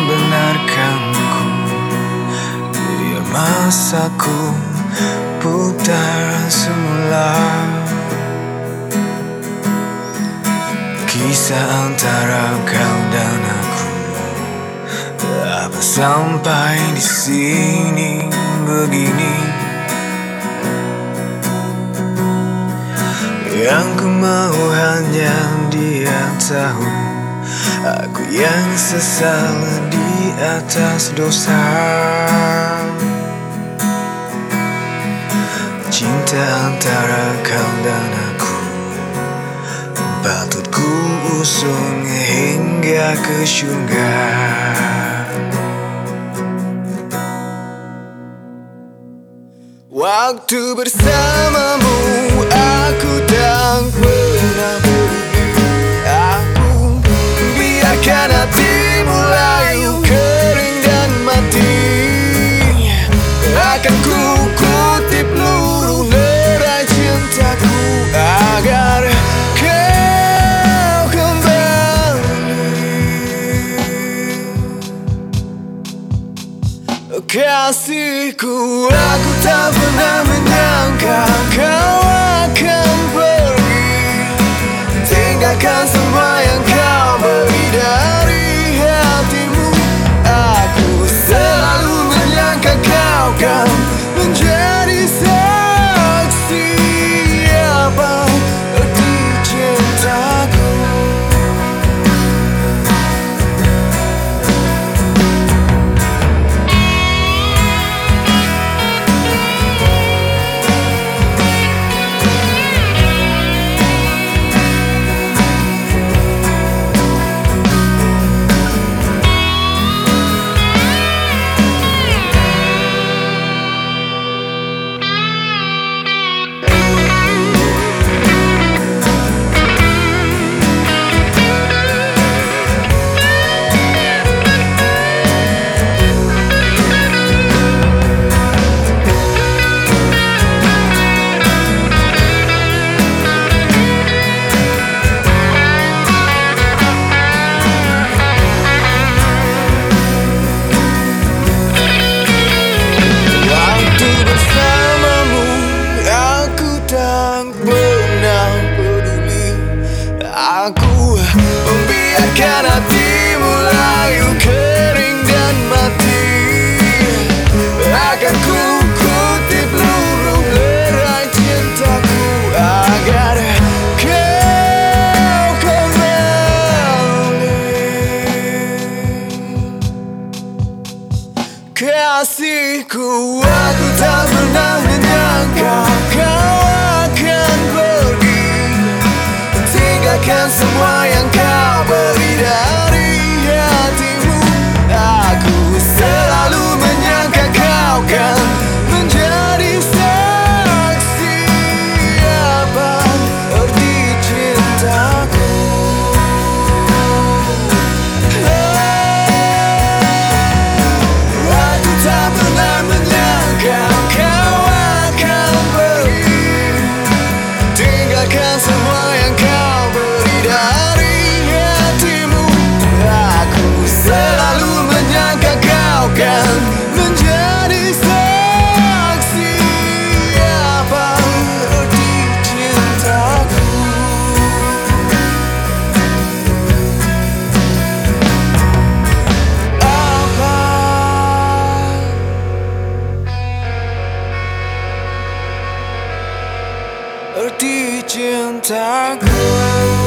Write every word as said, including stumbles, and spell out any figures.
membenarkanku. Biar masaku putar semula. Kisah antara kau dan aku, apa sampai di sini begini? Yang ku mau hanya dia tahu, aku yang sesal di atas dosa. Cinta antara kau dan aku patut ku usung hingga ke surga. Waktu bersamamu aku tak pernah pergi. Aku biarkan hatimu layu kering dan mati. Akan ku kutip luruh derai cintaku agar kau kembali. Kasihku, aku tak pernah menyangka kau akan pergi, tinggalkan semua yang kau beri dari hatimu. Aku selalu menyangka kau kan menjadi saksi apa arti cintaku. Aku membiarkan hatimu layu kering dan mati. Akan ku kutip luruh derai cintaku agar kau kembali. Kasihku, aku tak pernah menyangka kau akan pergi, tinggalkan semua yang kau beri dari hatimu. Aku selalu menyangka kau kan menjadi saksi apa arti cintaku. Aku tak pernah menyangka kau akan pergi, tinggalkan semua yang kau beri dari hatimu. Aku selalu menyangka kau kan menjadi saksi apa arti cintaku. Apa arti cintaku?